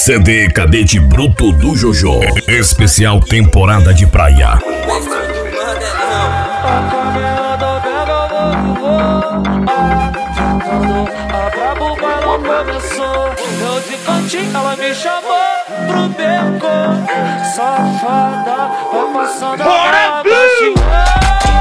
CD Cadete Bruto do Jojo. Especial temporada de praia. A brabo bailão começou. Eu de cantinho, ela me chamou pro beco. Safada, vai passando a baixinha.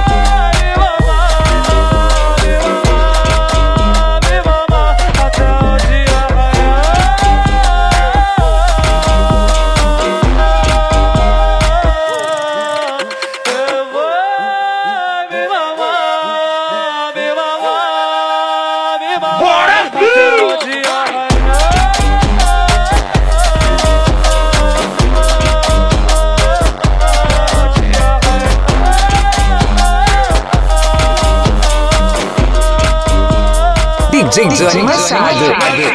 DJ Johnny Machado.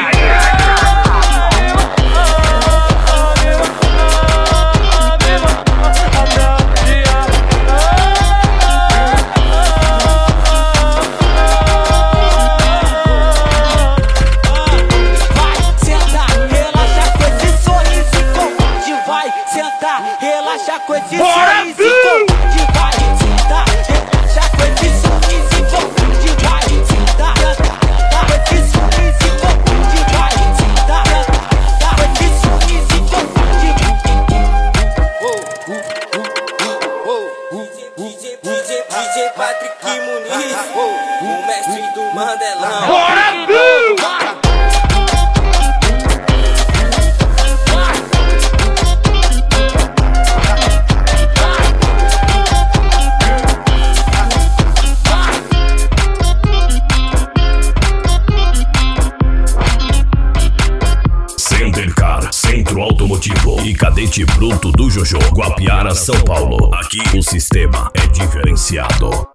Relaxa com esse sorriso e covarde, vai sentar. Relaxa com esse sorriso e covarde, vai sentar. Com esse sorriso e covarde, vai sentar. Com esse sorriso e covarde. DJ Patrick Muniz, o mestre do Mandelão. Bora, Centro Automotivo e Cadete Bruto do Jojo, Guapiara, São Paulo. Aqui o sistema é diferenciado.